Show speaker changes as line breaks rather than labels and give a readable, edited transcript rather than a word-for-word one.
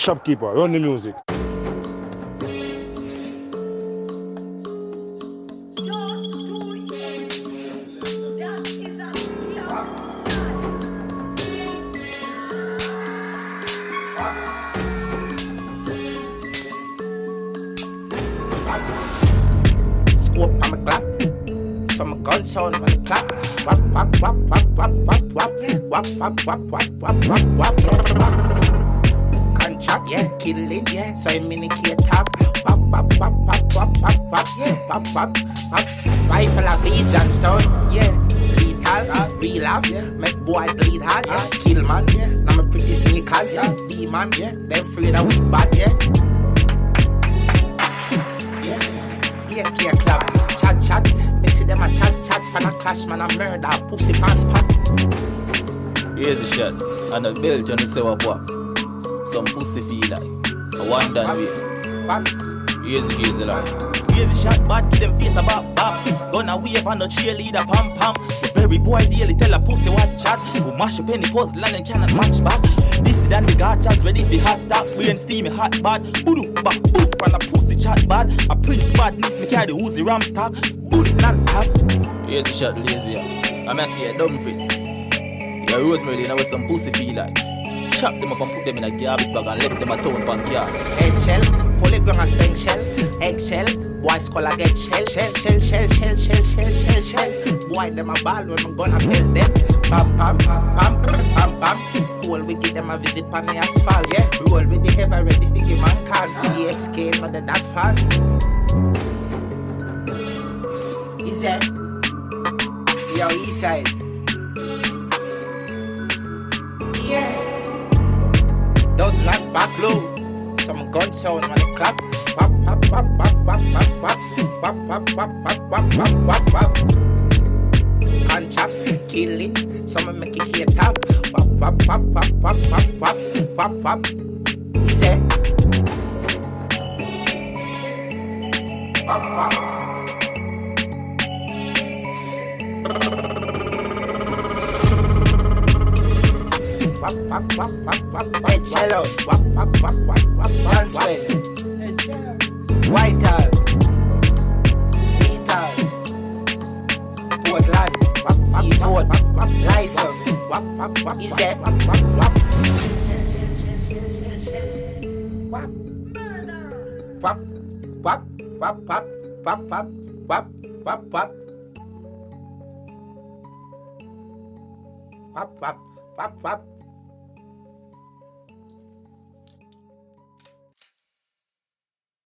Shopkeeper, run the music.
Scope on my clap, some gun sound on the clap. Wap wap wap wap wap wap wap wap wap wap wap wap wap wap. Contract, yeah, killing, yeah. So I minicate top. Wap wap wap wap wap wap wap, yeah. Wap wap wap. Rifle a bleed Johnstone, yeah. Lethal, real laugh, yeah. Make boy bleed hard, yeah. Kill man, yeah. Now me pretty sneakers, yeah. Demon, yeah. Them afraid of we bad, yeah. Yeah, club, chat. Me see them a chat, fan a clash, man a murder, pussy pants spot.
Here's the shot, and a belt on the say what. Some pussy feel like a one done way. Here's the line. Here's the shot, bad, give them face a bop. Gonna wave on the cheerleader, pam. The very boy daily tell a pussy what chat. Who mash up any puzzle and cannot match back. This is the gotchas ready for hot top. We ain't steamy hot bad. Boof back, boof from a pussy chat bad. A prince bad needs me carry the Uzi ram stock. Bullet non-stop. Here's the shot, lazy. I'm gonna see a dumb face. Yeah, Rosemary, now with some pussy feel like. Chop them up and put them in a garbage bag and left them a town bank yard.
Eggshell, fully grown and spank shell. Eggshell, boy skull a get shell. Boy them a ball when I'm gonna build them. Pam. Cool, we give them a visit on the asphalt, yeah. Roll with the ever ready figure man call. ESK, but that fan. Is that? Yo, east side. Yeah. Does not back low. Some gun sound on the clap. Wap wap wap wap wap wap wap wap wap wap wap wap wap wap. Contract, kill it. Some make it here tap. Wap wap wap wap wap wap wap wap wap. He said. Wap wap. Hey, cello. Dancewell. Whitehall. Lethal. Portland. Seaford. Lyson. He said. Wap.